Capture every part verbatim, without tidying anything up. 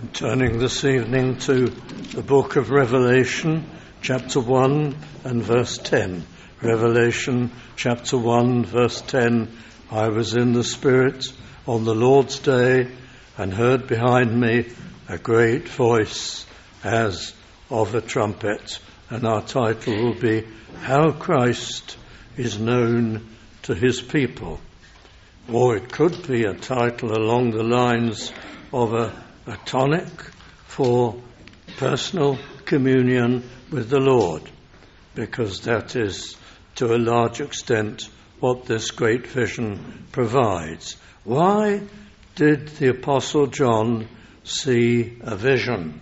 I'm turning this evening to the book of Revelation, chapter one and verse ten. Revelation, chapter one, verse ten. I was in the Spirit on the Lord's day and heard behind me a great voice as of a trumpet. And our title will be, How Christ is Known to His People. Or it could be a title along the lines of a, a tonic for personal communion with the Lord, because that is to a large extent what this great vision provides. Why did the Apostle John see a vision?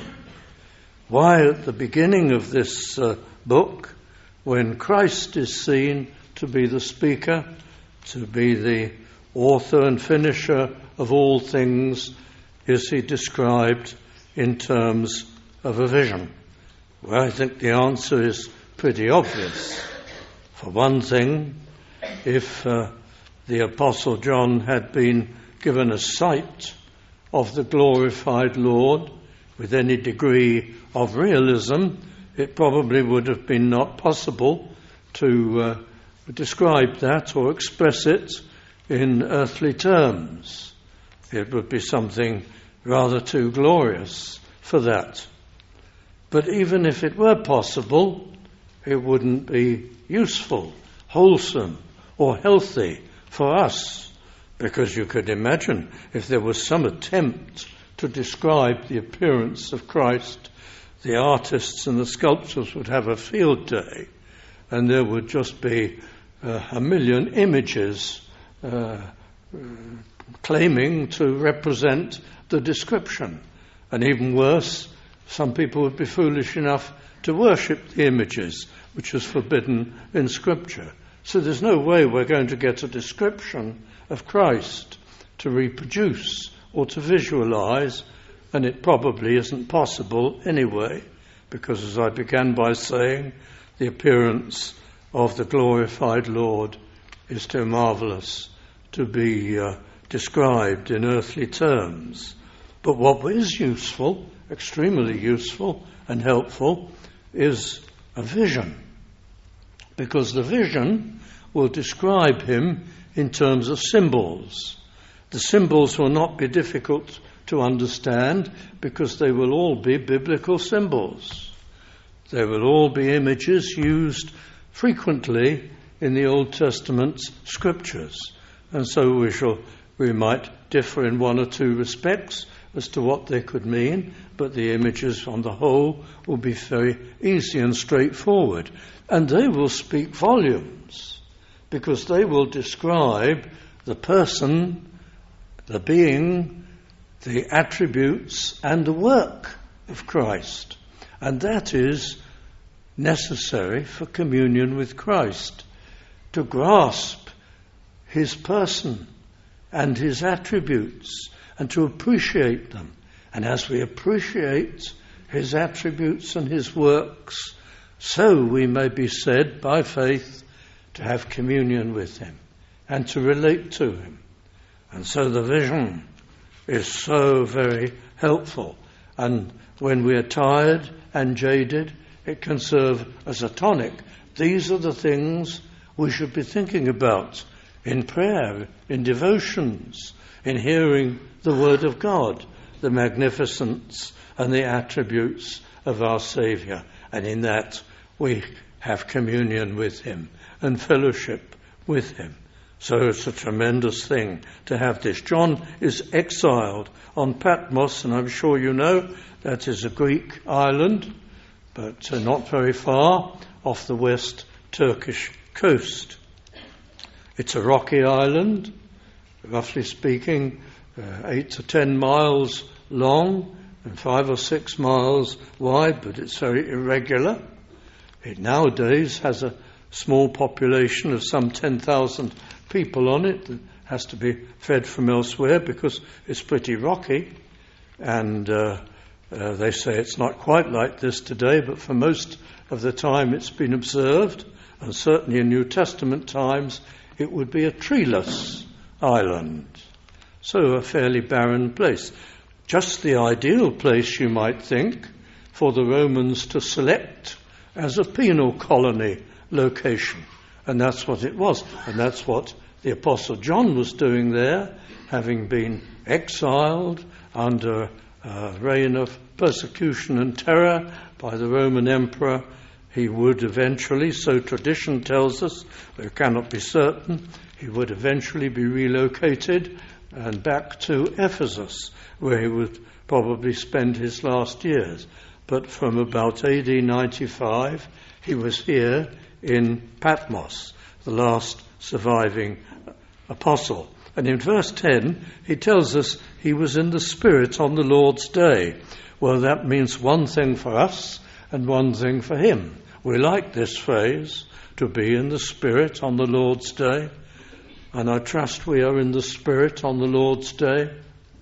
Why at the beginning of this uh, book, when Christ is seen to be the speaker, to be the author and finisher of all things, is he described in terms of a vision? Well, I think the answer is pretty obvious. For one thing, if uh, the Apostle John had been given a sight of the glorified Lord with any degree of realism, it probably would have been not possible to uh, describe that or express it in earthly terms. It would be something rather too glorious for that. But even if it were possible, it wouldn't be useful, wholesome, or healthy for us, because you could imagine if there was some attempt to describe the appearance of Christ, the artists and the sculptors would have a field day, and there would just be uh, a million images uh, claiming to represent the description. And even worse, some people would be foolish enough to worship the images, which is forbidden in Scripture. So there's no way we're going to get a description of Christ to reproduce or to visualize, and it probably isn't possible anyway, because as I began by saying, the appearance of the glorified Lord is too marvelous to be uh, described in earthly terms. But what is useful, extremely useful and helpful, is a vision, because the vision will describe him in terms of symbols. The symbols will not be difficult to understand, because they will all be biblical symbols. They will all be images used frequently in the Old Testament scriptures. And so we shall, we might differ in one or two respects as to what they could mean, but the images on the whole will be very easy and straightforward. And they will speak volumes, because they will describe the person, the being, the attributes and the work of Christ. And that is necessary for communion with Christ, to grasp his person and his attributes and to appreciate them. And as we appreciate his attributes and his works, so we may be said by faith to have communion with him and to relate to him. And so the vision is so very helpful. And when we are tired and jaded, it can serve as a tonic. These are the things we should be thinking about in prayer, in devotions, in hearing the word of God, the magnificence and the attributes of our Saviour. And in that we have communion with him and fellowship with him. So it's a tremendous thing to have this. John is exiled on Patmos, and I'm sure you know that is a Greek island, but uh, not very far off the west Turkish coast. It's a rocky island, roughly speaking, uh, eight to ten miles long and five or six miles wide, but it's very irregular. It nowadays has a small population of some ten thousand people on it that has to be fed from elsewhere because it's pretty rocky. And uh, uh, they say it's not quite like this today, but for most of the time it's been observed, and certainly in New Testament times, it would be a treeless island. So a fairly barren place. just the ideal place, you might think, for the Romans to select as a penal colony location. And that's what it was. And that's what the Apostle John was doing there, having been exiled under a reign of persecution and terror by the Roman emperor. He would eventually, so tradition tells us, we cannot be certain, he would eventually be relocated and back to Ephesus, where he would probably spend his last years. But from about A D ninety-five, he was here in Patmos, the last surviving apostle. And in verse ten, he tells us he was in the Spirit on the Lord's day. Well, that means one thing for us and one thing for him. We like this phrase, to be in the Spirit on the Lord's day. And I trust we are in the Spirit on the Lord's day.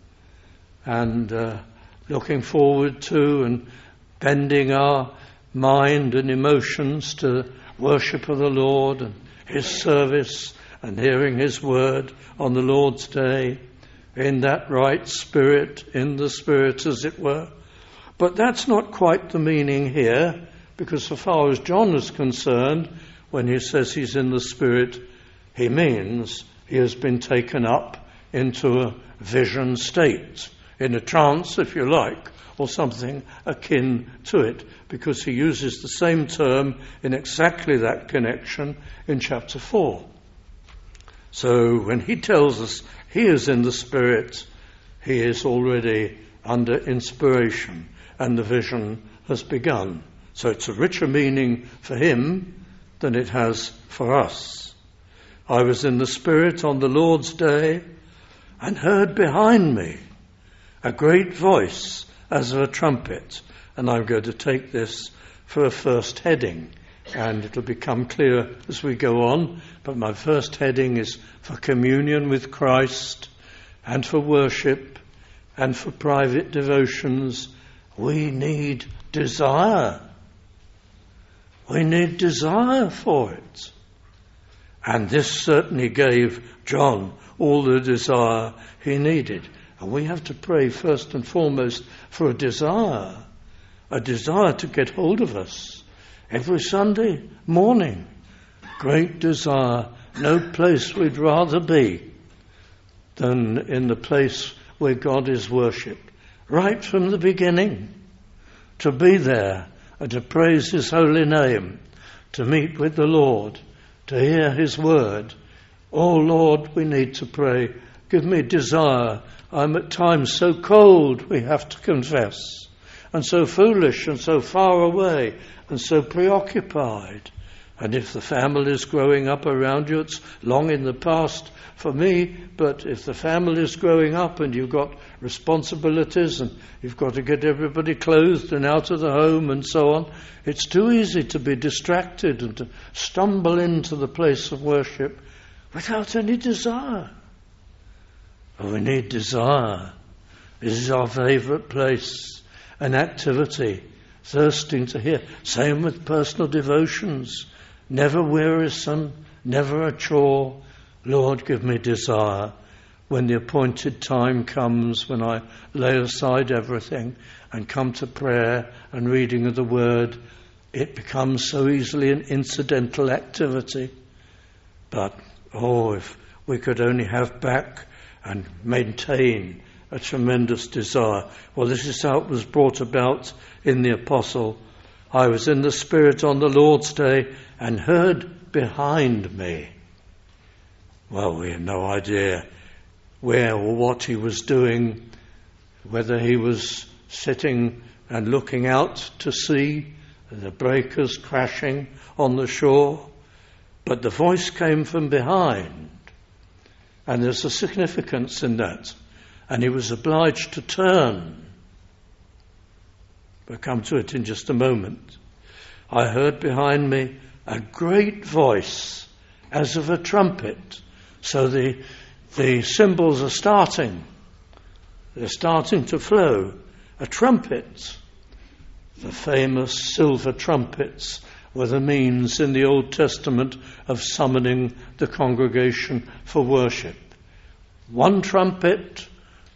And uh, looking forward to and bending our mind and emotions to worship of the Lord and his service and hearing his word on the Lord's day, in that right spirit, in the Spirit as it were. But that's not quite the meaning here, because so far as John is concerned, when he says he's in the Spirit, he means he has been taken up into a vision state, in a trance, if you like, or something akin to it, because he uses the same term in exactly that connection in chapter four. So when he tells us he is in the Spirit, he is already under inspiration, and the vision has begun. So it's a richer meaning for him than it has for us. I was in the Spirit on the Lord's day and heard behind me a great voice as of a trumpet. And I'm going to take this for a first heading, and it'll become clear as we go on. But my first heading is for communion with Christ and for worship and for private devotions. We need desire. We need desire for it. And this certainly gave John all the desire he needed. And we have to pray first and foremost for a desire, a desire to get hold of us every Sunday morning. Great desire. No place we'd rather be than in the place where God is worshipped. Right from the beginning, to be there and to praise his holy name, to meet with the Lord, to hear his word. Oh Lord, we need to pray. Give me desire. I'm at times so cold, we have to confess, and so foolish and so far away and so preoccupied. And if the family is growing up around you, it's long in the past for me, but if the family is growing up and you've got responsibilities and you've got to get everybody clothed and out of the home and so on, it's too easy to be distracted and to stumble into the place of worship without any desire. Oh, we need desire. This is our favourite place, an activity, thirsting to hear. Same with personal devotions. Never wearisome, never a chore. Lord, give me desire. When the appointed time comes, when I lay aside everything and come to prayer and reading of the word, it becomes so easily an incidental activity. But, oh, if we could only have back and maintain a tremendous desire. Well, this is how it was brought about in the apostle. I was in the Spirit on the Lord's day and heard behind me. Well, we have no idea where or what he was doing, whether he was sitting and looking out to sea, the breakers crashing on the shore. But the voice came from behind, and there's a significance in that. And he was obliged to turn. We'll come to it in just a moment. I heard behind me a great voice as of a trumpet. So the the cymbals are starting. They're starting to flow. A trumpet. The famous silver trumpets were the means in the Old Testament of summoning the congregation for worship. One trumpet,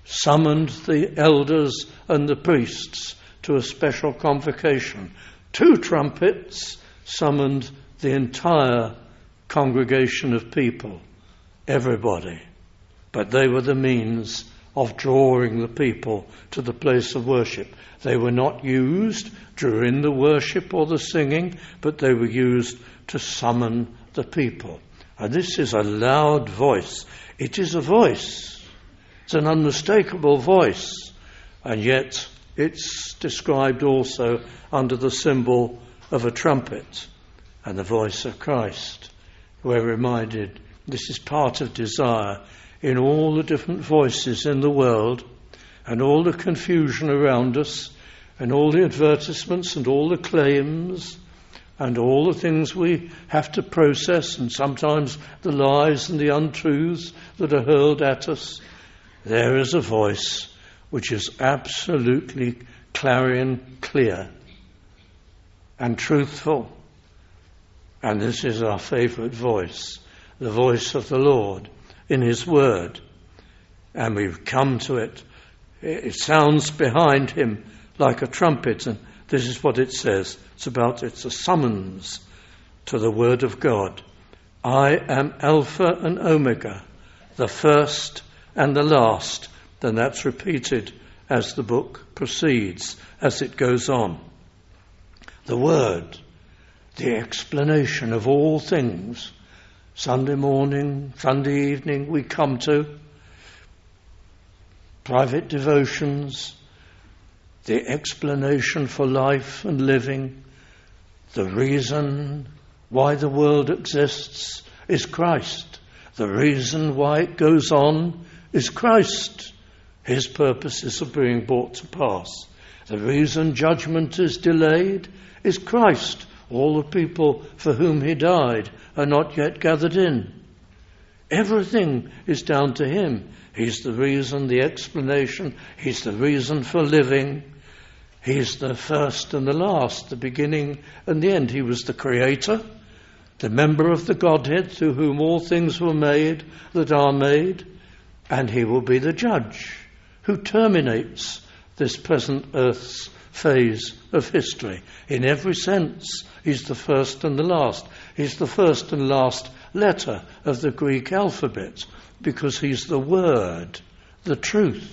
summoned the elders and the priests to a special convocation. Two trumpets summoned the entire congregation of people, everybody. But they were the means of drawing the people to the place of worship. They were not used during the worship or the singing, but they were used to summon the people. And this is a loud voice. It is a voice. It's an unmistakable voice. And yet it's described also under the symbol of a trumpet and the voice of Christ. We're reminded this is part of desire in all the different voices in the world and all the confusion around us and all the advertisements and all the claims and all the things we have to process, and sometimes the lies and the untruths that are hurled at us. There is a voice which is absolutely clarion clear and truthful. And this is our favourite voice, the voice of the Lord in his word. And we've come to it. It sounds behind him like a trumpet, and this is what it says. It's about, it's a summons to the word of God. I am Alpha and Omega, the first and the last. Then that's repeated as the book proceeds, as it goes on. The word, the explanation of all things. Sunday morning, Sunday evening, we come to private devotions, the explanation for life and living, the reason why the world exists is Christ. The reason why it goes on is Christ. His purposes are being brought to pass. The reason judgment is delayed is Christ. All the people for whom he died are not yet gathered in. Everything is down to him. He's the reason, the explanation. He's the reason for living. He's the first and the last, the beginning and the end. He was the creator, the member of the Godhead through whom all things were made that are made, and he will be the judge who terminates this present earth's phase of history. In every sense, he's the first and the last. He's the first and last letter of the Greek alphabet because he's the word, the truth,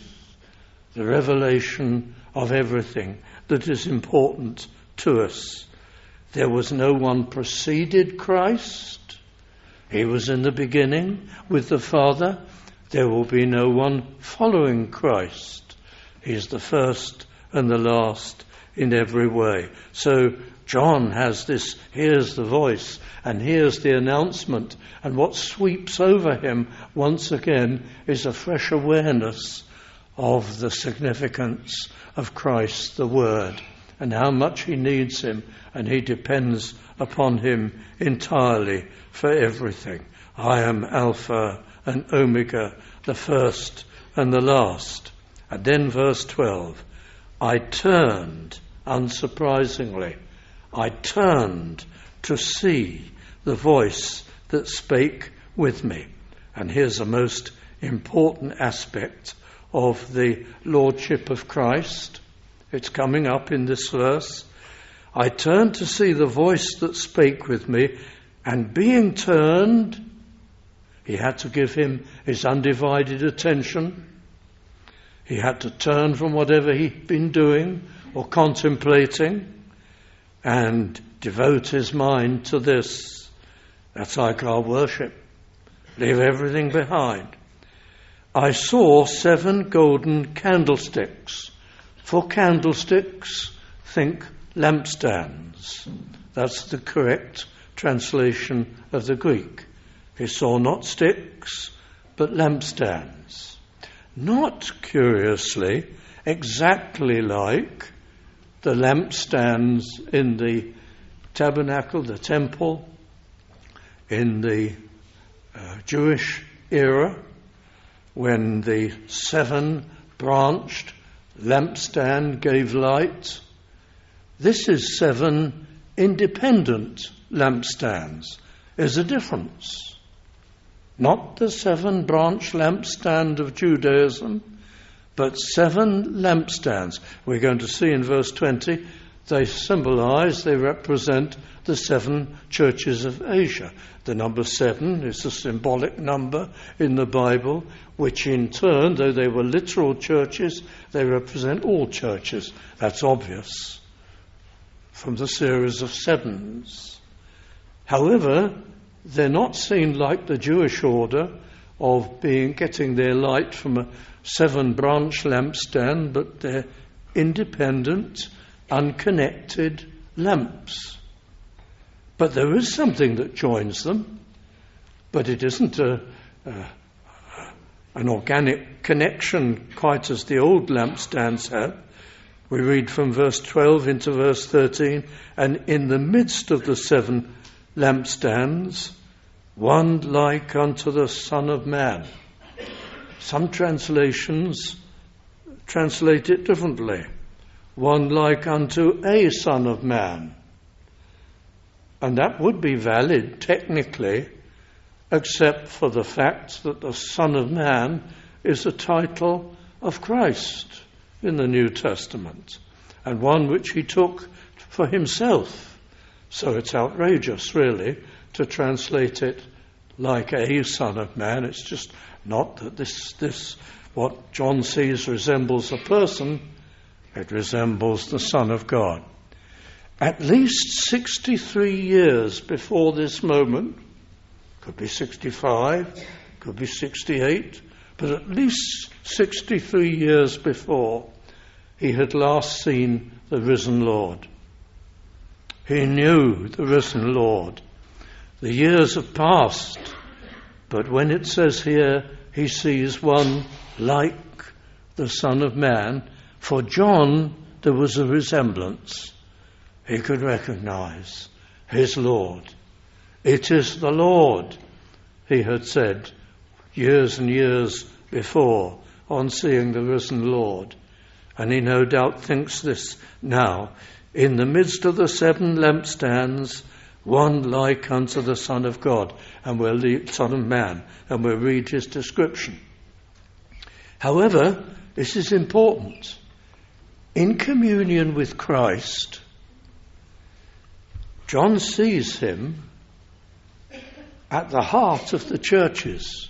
the revelation of everything that is important to us. There was no one preceded Christ. He was in the beginning with the Father. There will be no one following Christ. He's the first and the last in every way. So John has this, hears the voice and hears the announcement, and what sweeps over him once again is a fresh awareness of the significance of Christ, the Word, and how much he needs him, and he depends upon him entirely for everything. I am Alpha and Omega, the first and the last. And then verse twelve, I turned, unsurprisingly, I turned to see the voice that spake with me. And here's a most important aspect of the Lordship of Christ. It's coming up in this verse. I turned to see the voice that spake with me, and being turned, he had to give him his undivided attention. He had to turn from whatever he'd been doing or contemplating and devote his mind to this. That's like our worship. Leave everything behind. I saw seven golden candlesticks. For candlesticks, think lampstands. That's the correct translation of the Greek. He saw not sticks, but lampstands. Not, curiously, exactly like the lampstands in the tabernacle, the temple, in the uh, Jewish era, when the seven-branched lampstand gave light. This is seven independent lampstands. There's a difference. Not the seven-branch lampstand of Judaism, but seven lampstands. We're going to see in verse twenty, they symbolize, they represent the seven churches of Asia. The number seven is a symbolic number in the Bible, which in turn, though they were literal churches, they represent all churches. That's obvious from the series of sevens. However, they're not seen like the Jewish order of being getting their light from a seven-branch lampstand, but they're independent, unconnected lamps. But there is something that joins them, but it isn't a, a, an organic connection quite as the old lampstands have. We read from verse twelve into verse thirteen, and in the midst of the seven lampstands, one like unto the Son of Man. Some translations translate it differently. One like unto a Son of Man. And that would be valid technically, except for the fact that the Son of Man is a title of Christ in the New Testament, and one which he took for himself. So it's outrageous, really, to translate it like a Son of Man. It's just not that this, this what John sees resembles a person, it resembles the Son of God. At least sixty-three years before this moment, could be sixty-five, could be sixty-eight, but at least sixty-three years before, he had last seen the risen Lord. He knew the risen Lord. The years have passed, but when it says here, he sees one like the Son of Man, for John there was a resemblance. He could recognize his Lord. It is the Lord, he had said years and years before on seeing the risen Lord. And he no doubt thinks this now. In the midst of the seven lampstands, one like unto the Son of God, and we'll leave, Son of Man, and we'll read his description. However, this is important. In communion with Christ, John sees him at the heart of the churches.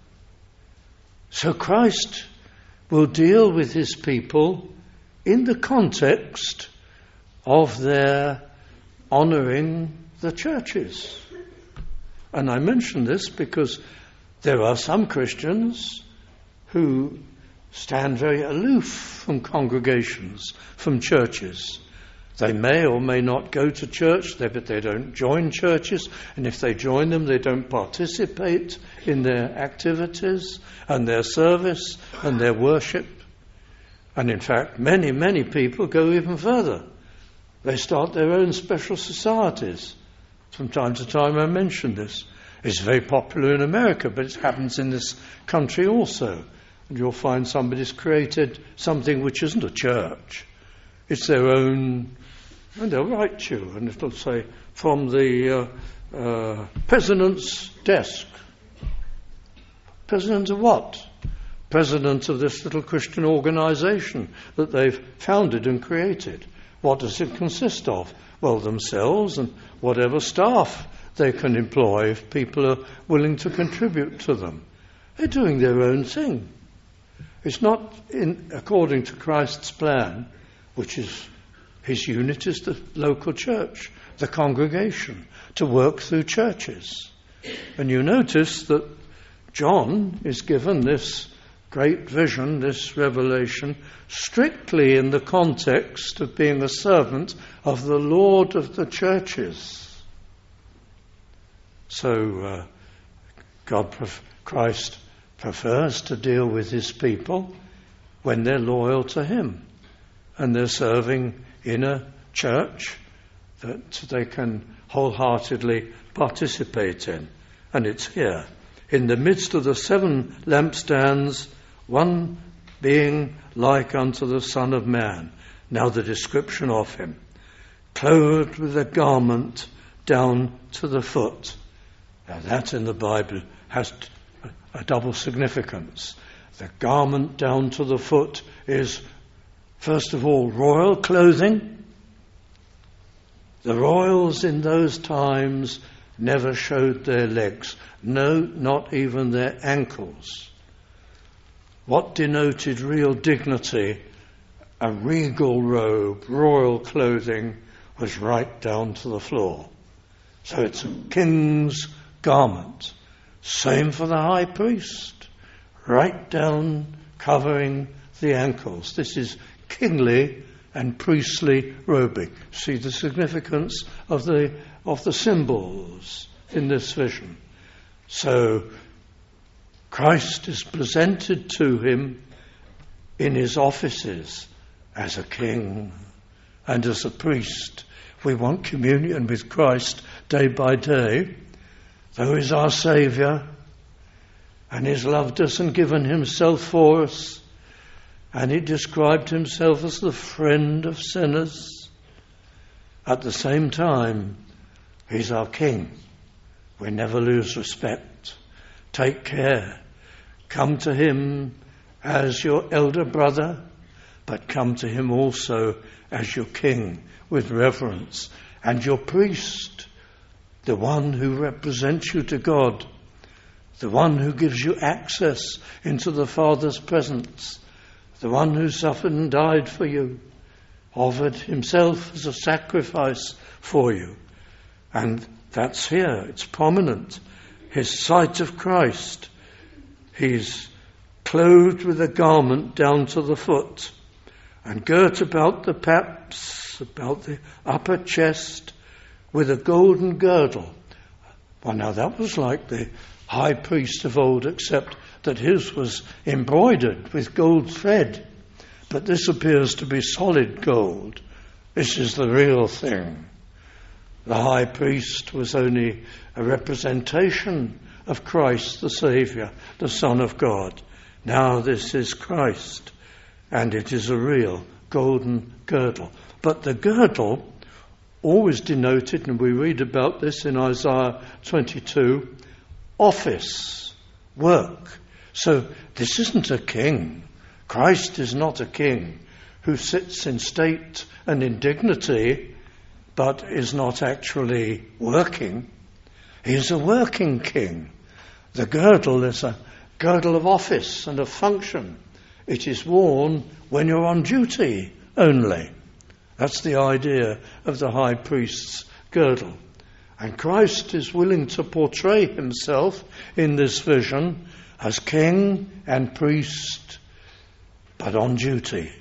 So Christ will deal with his people in the context of their honouring the churches. And I mention this because there are some Christians who stand very aloof from congregations, from churches. They may or may not go to church, but they don't join churches, and if they join them, they don't participate in their activities and their service and their worship. And in fact, many, many people go even further. They start their own special societies. From time to time I mention this. It's very popular in America, but it happens in this country also. And you'll find somebody's created something which isn't a church. It's their own, and they'll write to you, and it'll say, from the uh, uh, president's desk. President of what? President of this little Christian organisation that they've founded and created. What does it consist of? Well, themselves and whatever staff they can employ if people are willing to contribute to them. They're doing their own thing. It's not in according to Christ's plan, which is his unit is the local church, the congregation, to work through churches. And you notice that John is given this great vision, this revelation, strictly in the context of being a servant of the Lord of the churches. So uh, God, Christ prefers to deal with his people when they're loyal to him and they're serving in a church that they can wholeheartedly participate in. And it's here, in the midst of the seven lampstands, one being like unto the Son of Man. Now the description of him, clothed with a garment down to the foot. Now that in the Bible has a double significance. The garment down to the foot is, first of all, royal clothing. The royals in those times never showed their legs. No, not even their ankles. What denoted real dignity, a regal robe, royal clothing, was right down to the floor. So it's a king's garment. Same for the high priest, right down covering the ankles. This is kingly and priestly robing. See the significance of the of the symbols in this vision. So Christ is presented to him in his offices as a king and as a priest. We want communion with Christ day by day. Though he's our Saviour and he's loved us and given himself for us, and he described himself as the friend of sinners, at the same time he's our King. We never lose respect. Take care. Come to him as your elder brother, but come to him also as your King with reverence, and your priest, the one who represents you to God, the one who gives you access into the Father's presence, the one who suffered and died for you, offered himself as a sacrifice for you. And that's here, it's prominent. His sight of Christ. He's clothed with a garment down to the foot, and girt about the paps, about the upper chest, with a golden girdle. Well, now that was like the high priest of old, except that his was embroidered with gold thread. But this appears to be solid gold. This is the real thing. The high priest was only a representation of Christ the Saviour, the Son of God. Now this is Christ, and it is a real golden girdle. But the girdle always denoted, and we read about this in Isaiah twenty-two, office, work. So this isn't a king. Christ is not a king who sits in state and in dignity, but is not actually working. He is a working king. The girdle is a girdle of office and of function. It is worn when you're on duty only. That's the idea of the high priest's girdle. And Christ is willing to portray himself in this vision as king and priest, but on duty.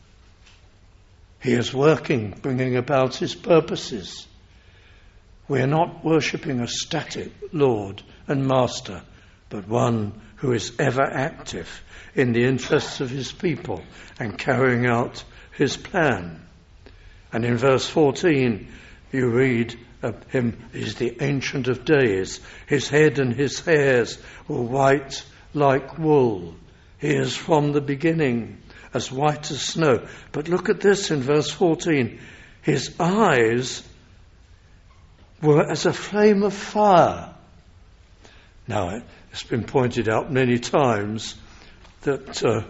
He is working, bringing about his purposes. We are not worshipping a static Lord and Master, but one who is ever active in the interests of his people and carrying out his plan. And in verse fourteen, you read of him, is the Ancient of Days. His head and his hairs were white like wool. He is from the beginning, as white as snow. But look at this in verse fourteen. His eyes were as a flame of fire. Now, it's been pointed out many times that uh,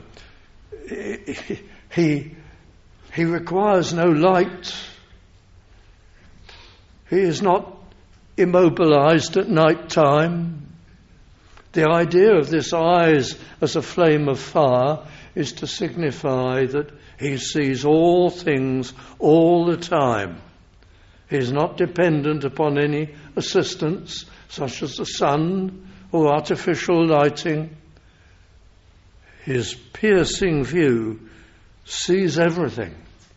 he, he requires no light. He is not immobilized at night time. The idea of this eyes as a flame of fire is to signify that he sees all things all the time. He is not dependent upon any assistance, such as the sun or artificial lighting. His piercing view sees everything,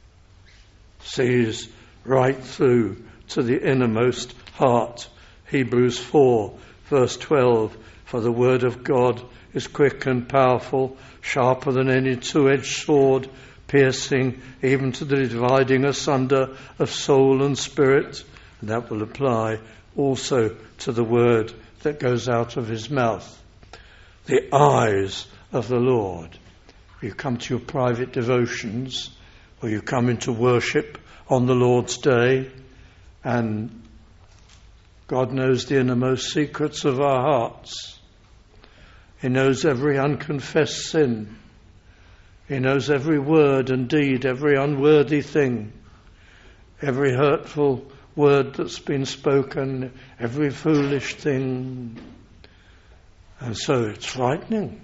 sees right through to the innermost heart. Hebrews four, verse twelve, for the word of God is quick and powerful, sharper than any two-edged sword, piercing even to the dividing asunder of soul and spirit. And that will apply also to the word that goes out of his mouth. The eyes of the Lord. You come to your private devotions, or you come into worship on the Lord's day, and God knows the innermost secrets of our hearts. He knows every unconfessed sin. He knows every word and deed, every unworthy thing, every hurtful word that's been spoken, every foolish thing. And so it's frightening.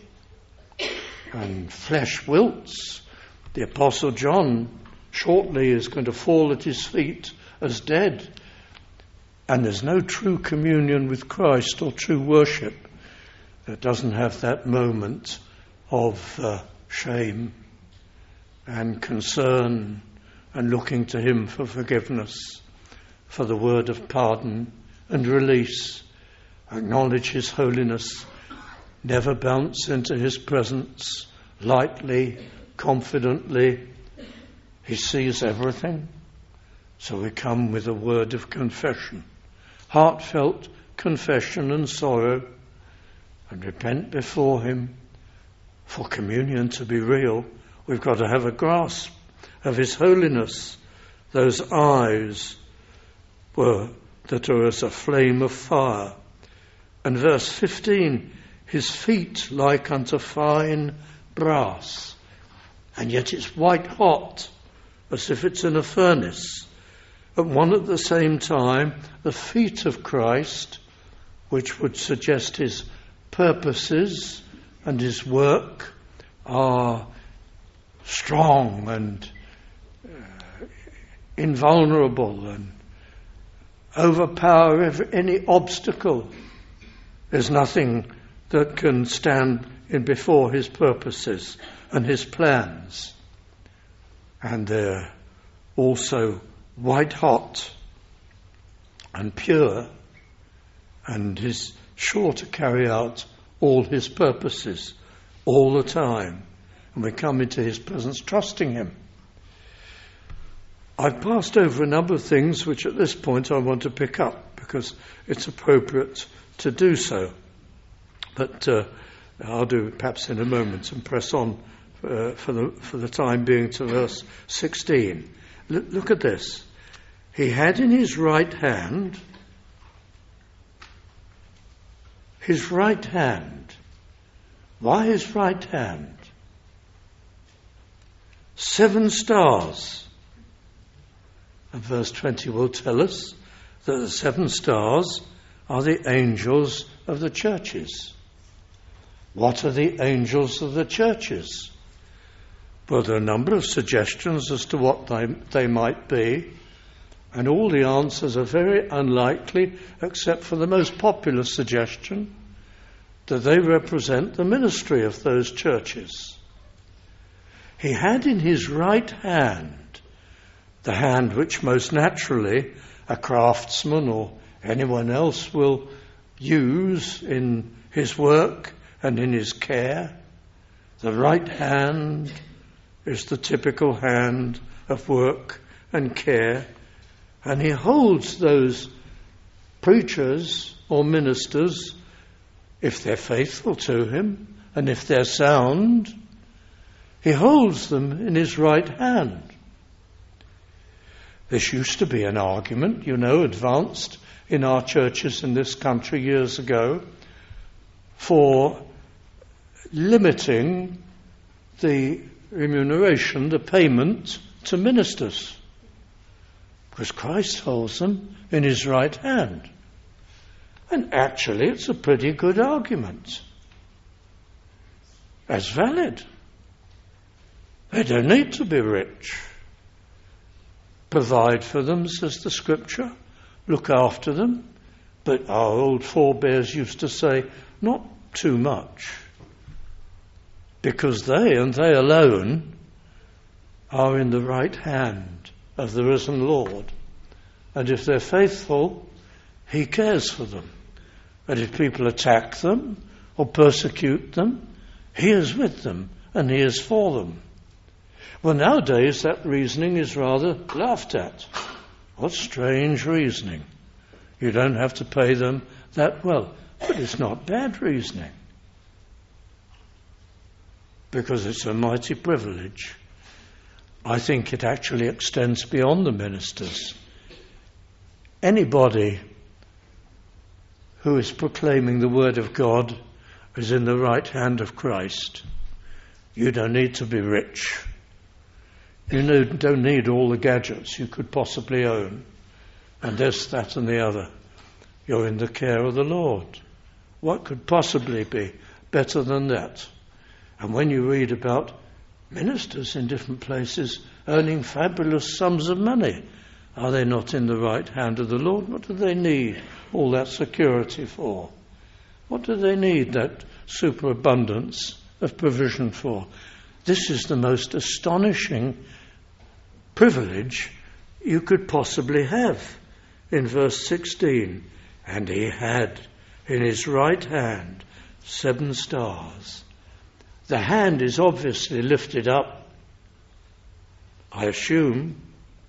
And flesh wilts. The Apostle John shortly is going to fall at his feet as dead. And there's no true communion with Christ or true worship that doesn't have that moment of uh, shame and concern and looking to him for forgiveness, for the word of pardon and release. Acknowledge his holiness, never bounce into his presence lightly, confidently. He sees everything. So we come with a word of confession, heartfelt confession and sorrow, and repent before him. For communion to be real, we've got to have a grasp of his holiness. Those eyes were that are as a flame of fire. And verse fifteen, his feet like unto fine brass, and yet it's white hot, as if it's in a furnace. At one at the same time, the feet of Christ, which would suggest his purposes and his work, are strong and uh, invulnerable and overpower every, any obstacle. There's nothing that can stand in before his purposes and his plans. And they're also white hot and pure, and is sure to carry out all his purposes all the time. And we come into his presence trusting him. I've passed over a number of things which at this point I want to pick up because it's appropriate to do so. But uh, I'll do it perhaps in a moment and press on uh, for the for the time being to verse sixteen. L- look at this. He had in his right hand, his right hand. Why his right hand? Seven stars. And verse twenty will tell us that the seven stars are the angels of the churches. What are the angels of the churches? Well, there are a number of suggestions as to what they, they might be, and all the answers are very unlikely, except for the most popular suggestion that they represent the ministry of those churches. He had in his right hand, the hand which most naturally a craftsman or anyone else will use in his work and in his care. The right hand is the typical hand of work and care, and he holds those preachers or ministers, if they're faithful to him and if they're sound, he holds them in his right hand. This used to be an argument, you know, advanced in our churches in this country years ago for limiting the remuneration, the payment to ministers, because Christ holds them in his right hand. And actually it's a pretty good argument. As valid. They don't need to be rich. Provide for them, says the scripture. Look after them. But our old forebears used to say, not too much. Because they and they alone are in the right hand of the risen Lord. And if they're faithful, he cares for them. And if people attack them or persecute them, he is with them and he is for them. Well, nowadays that reasoning is rather laughed at. What strange reasoning. You don't have to pay them that well. But it's not bad reasoning. Because it's a mighty privilege. I think it actually extends beyond the ministers. Anybody who is proclaiming the word of God is in the right hand of Christ. You don't need to be rich. You know, don't need all the gadgets you could possibly own. And this, that and the other. You're in the care of the Lord. What could possibly be better than that? And when you read about ministers in different places earning fabulous sums of money, are they not in the right hand of the Lord? What do they need all that security for? What do they need that superabundance of provision for? This is the most astonishing privilege you could possibly have. In verse sixteen, and he had in his right hand seven stars. The hand is obviously lifted up, I assume,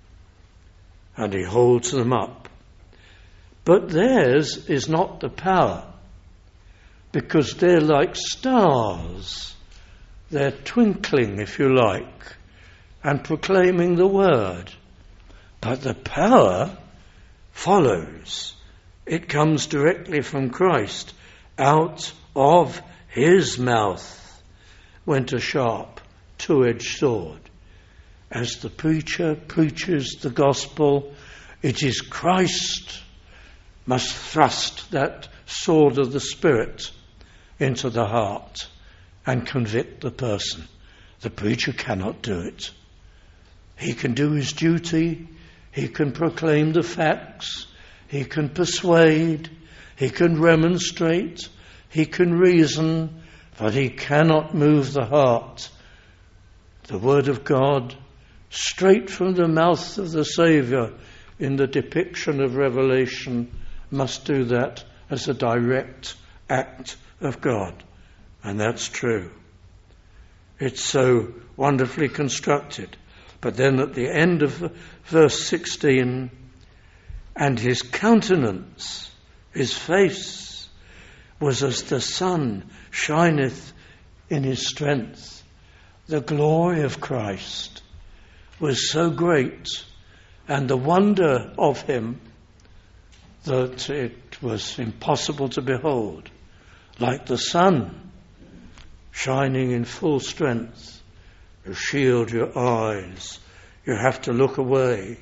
and he holds them up. But theirs is not the power, because they're like stars. They're twinkling, if you like, and proclaiming the word. But the power follows. It comes directly from Christ. Out of his mouth went a sharp, two-edged sword. As the preacher preaches the gospel, it is Christ must thrust that sword of the Spirit into the heart and convict the person. The preacher cannot do it. He can do his duty, he can proclaim the facts, he can persuade, he can remonstrate, he can reason, but he cannot move the heart. The Word of God, straight from the mouth of the Saviour in the depiction of Revelation, must do that as a direct act of God. And that's true. It's so wonderfully constructed. But then at the end of verse sixteen, and his countenance, his face, was as the sun shineth in his strength. The glory of Christ was so great, and the wonder of him, that it was impossible to behold. Like the sun shining in full strength, you shield your eyes, you have to look away.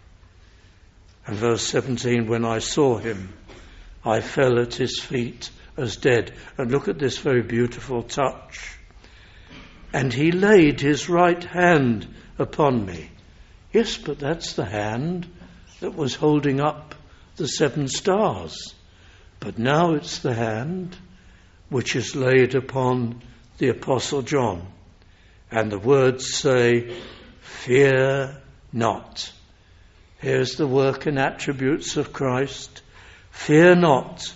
And verse seventeen, when I saw him, I fell at his feet as dead. And look at this very beautiful touch. And he laid his right hand upon me. Yes, but that's the hand that was holding up the seven stars. But now it's the hand which is laid upon the Apostle John. And the words say, fear not. Here's the work and attributes of Christ. Fear not.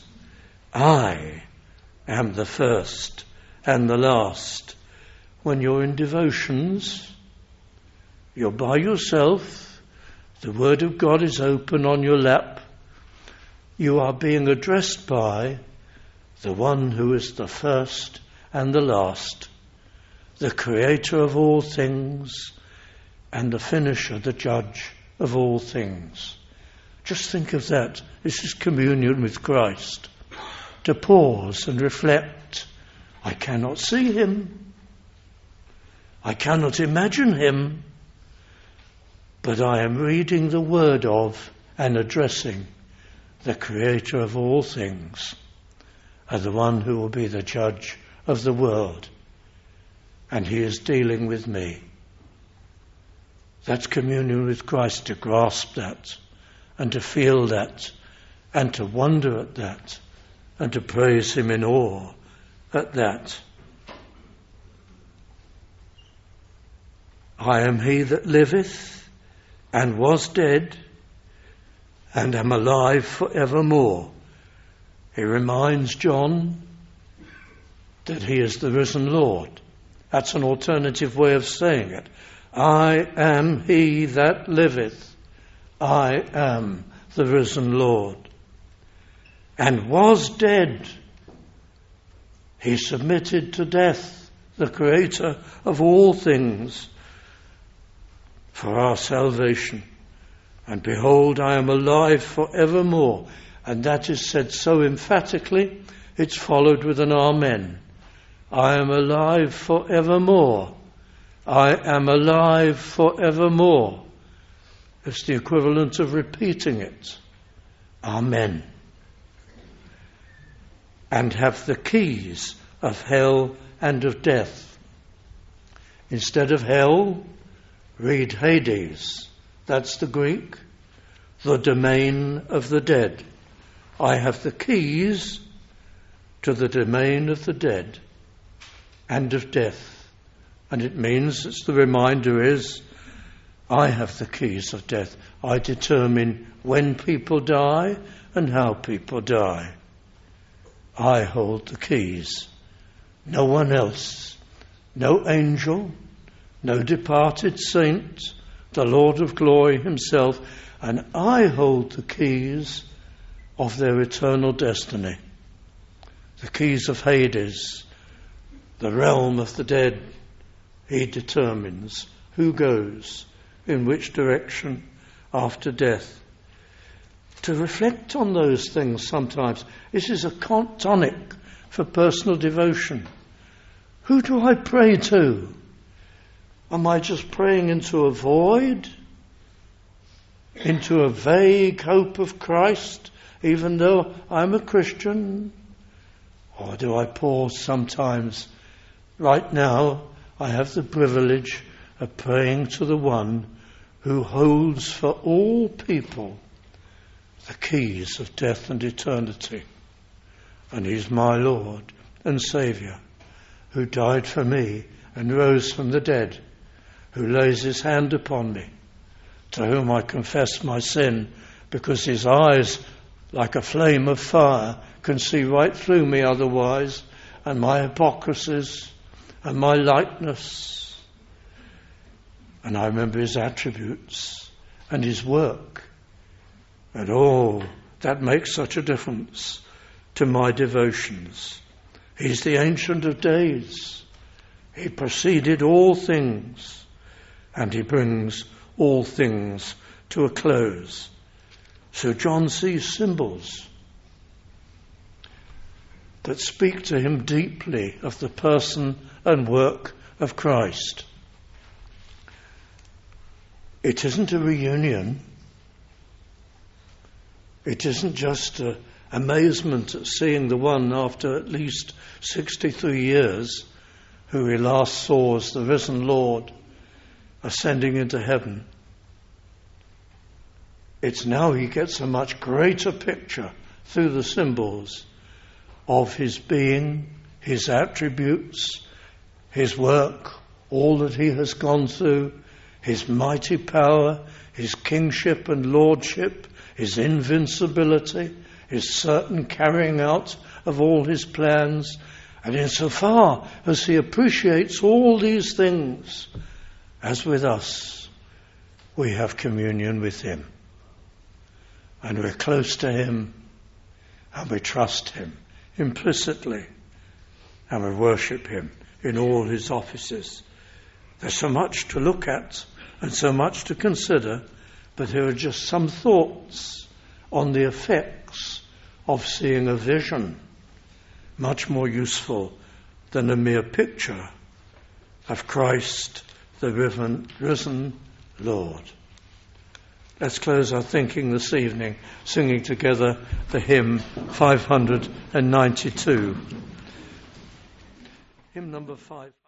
I am the first and the last. When you're in devotions, you're by yourself, the Word of God is open on your lap, you are being addressed by the one who is the first and the last, the creator of all things and the finisher, the judge of all things. Just think of that. This is communion with Christ. To pause and reflect. I cannot see him. I cannot imagine him. But I am reading the word of and addressing the creator of all things, and the one who will be the judge of the world. And he is dealing with me. That's communion with Christ, to grasp that, and to feel that, and to wonder at that, and to praise him in awe at that. I am he that liveth, and was dead, and am alive for evermore. He reminds John that he is the risen Lord. That's an alternative way of saying it. I am he that liveth. I am the risen Lord. And was dead. He submitted to death, the creator of all things, for our salvation. And behold, I am alive for evermore. And that is said so emphatically it's followed with an amen. I am alive for evermore. I am alive for evermore. It's the equivalent of repeating it. Amen. And have the keys of hell and of death. Instead of hell, read Hades. That's the Greek. The domain of the dead. I have the keys to the domain of the dead and of death. And it means, it's the reminder is, I have the keys of death. I determine when people die and how people die. I hold the keys. No one else. No angel. No departed saint. The Lord of glory himself. And I hold the keys of their eternal destiny. The keys of Hades. The realm of the dead. He determines who goes in which direction after death. To reflect on those things sometimes, this is a tonic for personal devotion. Who do I pray to? Am I just praying into a void? Into a vague hope of Christ, even though I'm a Christian? Or do I pause sometimes? Right now, I have the privilege of praying to the one who holds for all people the keys of death and eternity. And he's my Lord and Saviour, who died for me and rose from the dead, who lays his hand upon me, to whom I confess my sin, because his eyes, like a flame of fire, can see right through me otherwise, and my hypocrisies, and my lightness. And I remember his attributes and his work. And oh, that makes such a difference to my devotions. He's the Ancient of Days. He preceded all things, and he brings all things to a close. So John sees symbols that speak to him deeply of the person and work of Christ. It isn't a reunion. It isn't just a amazement at seeing the one after at least sixty-three years who he last saw as the risen Lord ascending into heaven. It's now he gets a much greater picture through the symbols of his being, his attributes, his work, all that he has gone through, his mighty power, his kingship and lordship, his invincibility, his certain carrying out of all his plans. And insofar as he appreciates all these things, as with us, we have communion with him. And we're close to him, and we trust him implicitly, and we worship him in all his offices. There's so much to look at and so much to consider, but here are just some thoughts on the effects of seeing a vision, much more useful than a mere picture of Christ, the risen, risen Lord. Let's close our thinking this evening, singing together the hymn five hundred ninety-two. Hymn number five.